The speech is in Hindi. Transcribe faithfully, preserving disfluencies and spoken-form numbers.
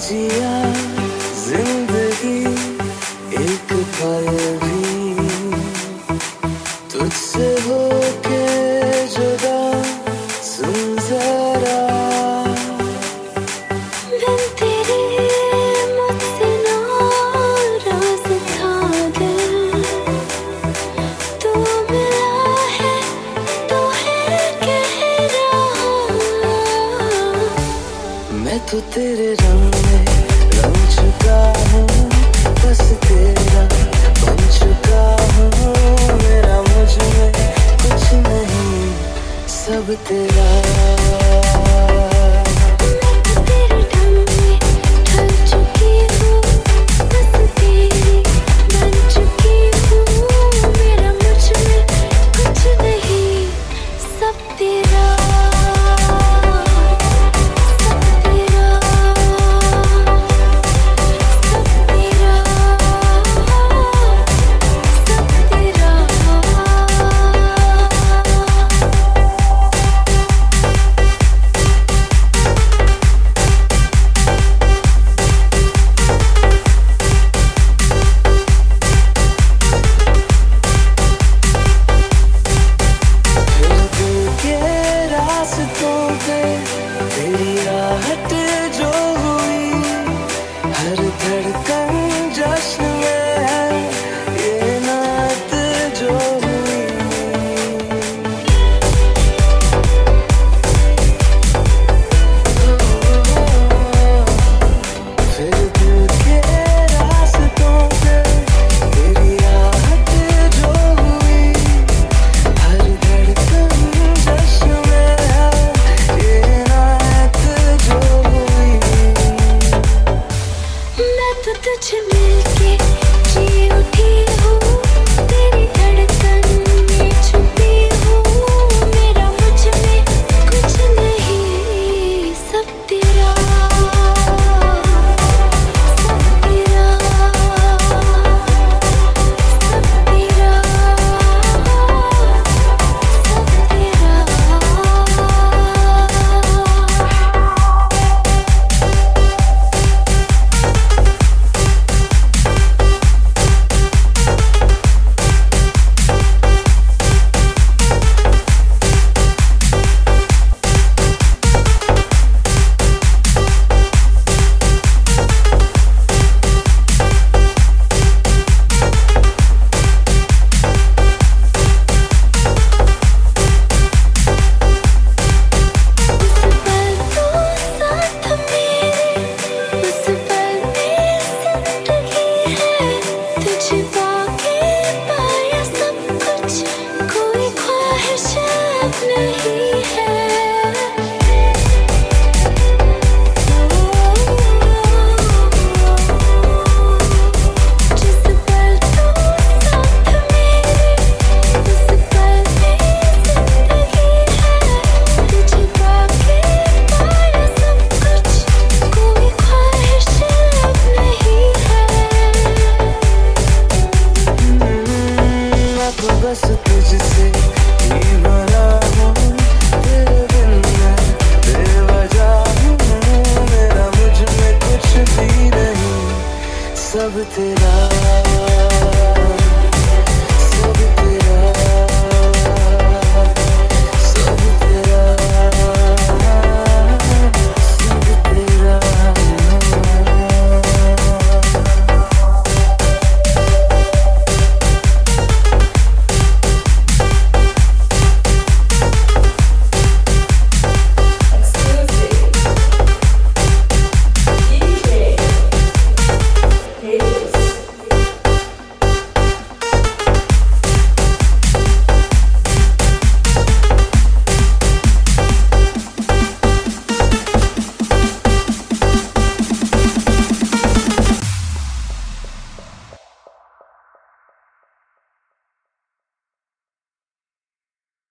जिया जिंदगी एक पल भी तुझसे होके जुदा, सुन जरा बिन तेरे मुझसे नाराज था दिल, तू मिला है तो है कह रहा। मैं तो तेरे रंग में रंग चुका हूँ, बस तेरा बन चुका हूँ। मेरा मुझ में कुछ नहीं, सब तेरा। तेरी आहट जो हुई, हर धड़कन जश्न में है, ये नात जो हुई। फिर दिल के रास्तों पे तेरी आहट जो हुई, हर धड़कन जश्न में है, ये तो तुझे मिलके जी उठी हूँ, तेरी धड़कन में छुपी हूँ। मेरा मुझ में कुछ नहीं, सब तेरा, सब तेरा, सब तेरा, सब तेरा। बस तुझसे ही बना हूँ, तेरे बिन मैं बेवजह हूँ। मेरा मुझ में कुछ भी नहीं, सब तेरा।